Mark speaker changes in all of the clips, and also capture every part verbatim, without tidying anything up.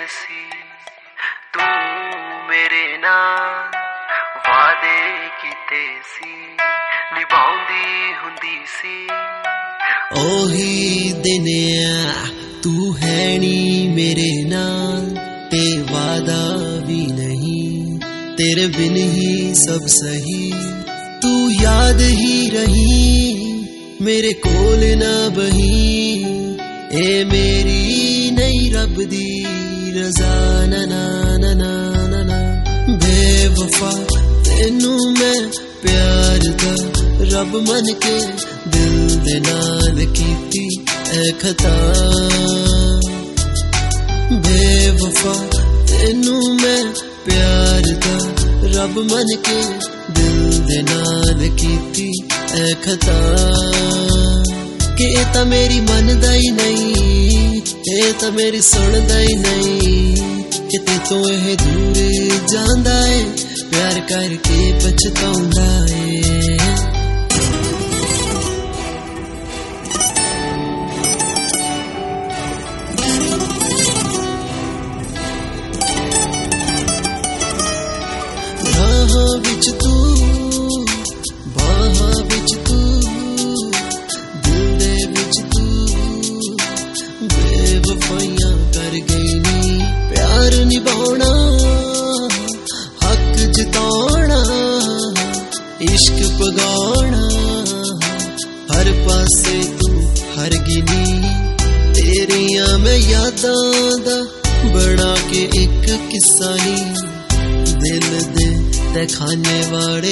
Speaker 1: सी तू मेरे नाल वादे कीते सी निभाउंदी हुंदी सी
Speaker 2: ओही दिन आ तू है नी मेरे नाल ते वादा भी नहीं तेरे बिन ही सब सही तू याद ही रही मेरे कोल ना बही ए मेरी नहीं रब दी रजा ना ना ना ना ना बेवफा तेनू मैं प्यार दा रब मन के दिल दे नाल कीती ऐ खता बेवफा तेनू मैं प्यार दा रब मन के दिल दे नाल कीती ऐ खता कि ए ता मेरी मनदा ही नहीं ए ता मेरी सुनदा ही नहीं कि ते तो ए दूर जांदा है प्यार करके पछताउंदा है बाहां विच तू बाहां विच तू दिल दे विच तू बेवफाइयां कर गई नी प्यार निभाना हक जिताना इश्क पगाना हर पासे तू हर गिनी तेरिया मैं यादां दा बना के एक किस्सा ही दिल दे ते खाने वाले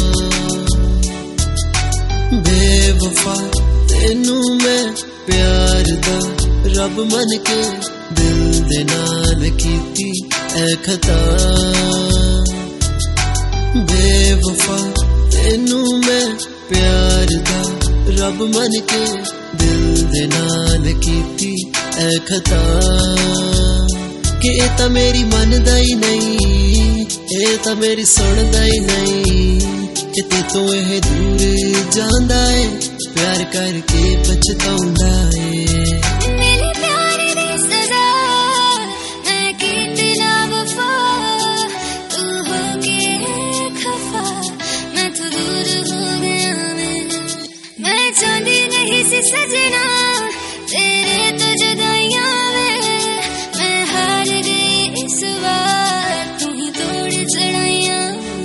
Speaker 2: बेवफा तेनू मैं प्यार दा रब मन के दिल दे नाल कीती ऐ खता बेवफा तेनू मैं प्यार दा रब मन के दिल दे नाल कीती ऐ खता कि ए ता मेरी मनदा ही नहीं ए ता मेरी सुनदा ही नहीं कि ते तो ए दूर जांदा है प्यार करके पछताउंदा है
Speaker 3: मेरे प्यार दी सजा मैं कितना वफा तू हो के खफा मैं तो दूर हो गया मैं मैं चाहती नहीं सी सजना तेरे तो जुदाइयां मैं हार गई इस बार तू ही तोड़ चढ़ाइयां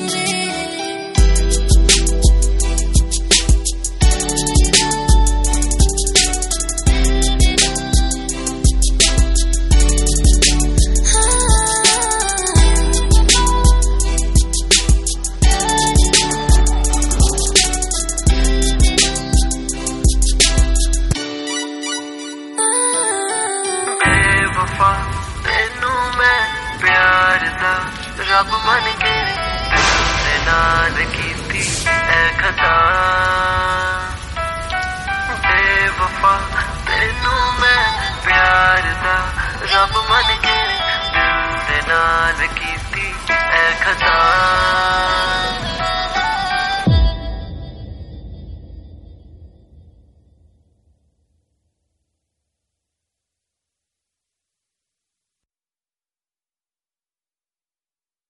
Speaker 1: बेवफा तेनू मैं प्यार दा रब मन के दिल दे नाल कीती ऐ खता बेवफा तेनू मैं प्यार दा रब मन